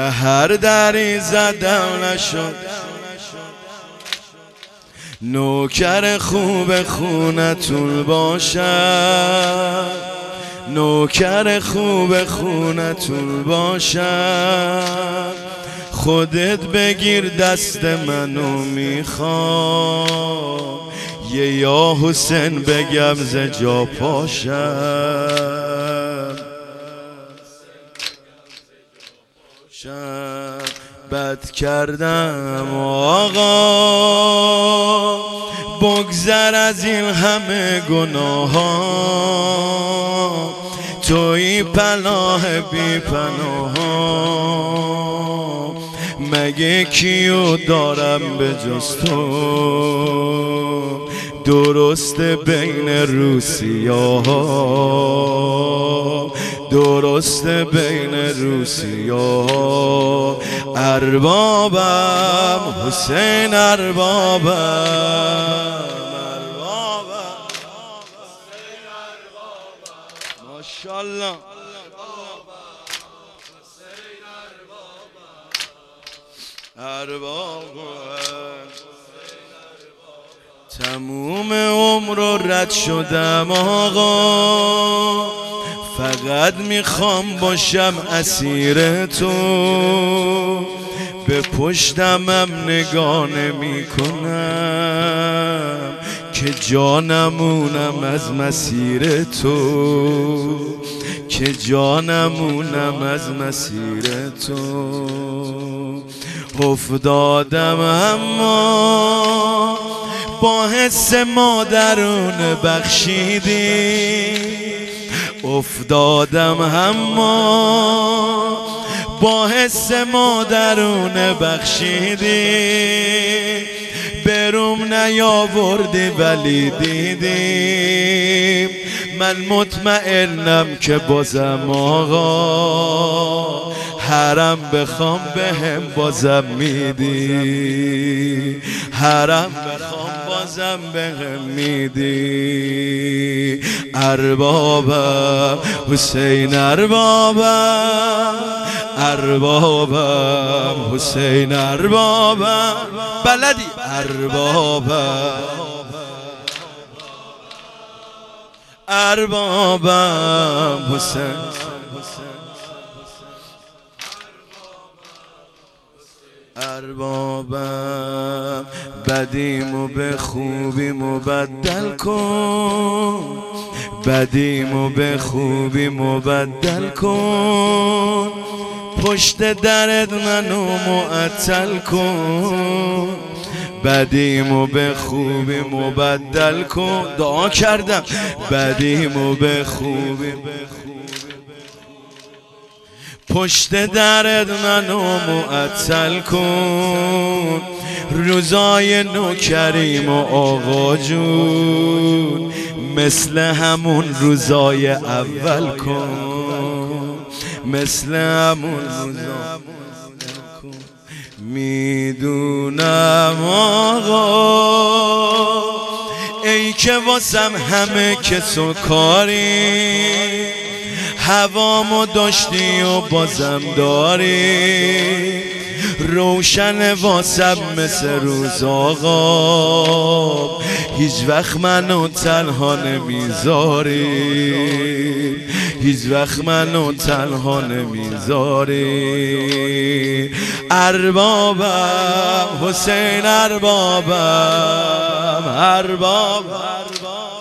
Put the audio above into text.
به هر دری زدم نشد، نوکر خوب خونتون باشم، نوکر خوب خونتون باشم. خودت بگیر دست منو میخوام، یه یا حسین بگم ز جا پاشم. بد کردم آقا، بگذر از این همه گناه ها، توی پناه بی پناه ها. مگه کیو دارم به جز تو، درسته بین روسیاها، درسته بین روسیاها. اربابم حسین اربابم، ماشاءالله. اربابم تموم عمر رو رد شدم آقا، فقط میخوام باشم اسیر تو. به پشتمم نگاه نمی کنم که جانمونم از مسیر تو، که جانمونم از مسیر تو. افتادم اما با حس مادرون بخشیدی، افتادم اما با حس مادرون بخشیدی. بروم نیاوردی ولی دیدیم، من مطمئنم که بازم آقا حرم بخوام بهم بازم میدی، حرم بخوام بازم بهم میدی. اربابم حسین اربابم، اربابم حسین اربابم، بلدی اربابم، اربابم حسین. اربابم بدیمو به خوبی مبدل کن، بدیمو به خوبی مبدل کن. پشت درت منو معطل کن، بدیمو به خوبی مبدل کن. دعا کردم بدیمو به خوبی، پشت درت منو معطل کن. روزای نوکریم و آقا جون، مثل همون روزای اول کن، مثل همون روزای کن. میدونم آقا ای که واسم همه کس و کاری، هوامو داشتی و بازم داری. روشن واسم مثل روز آقا، هیچ وقت منو تنها نمیذاری، هیچ وقت منو تنها نمیذاری. اربابم حسین اربابم، اربابم.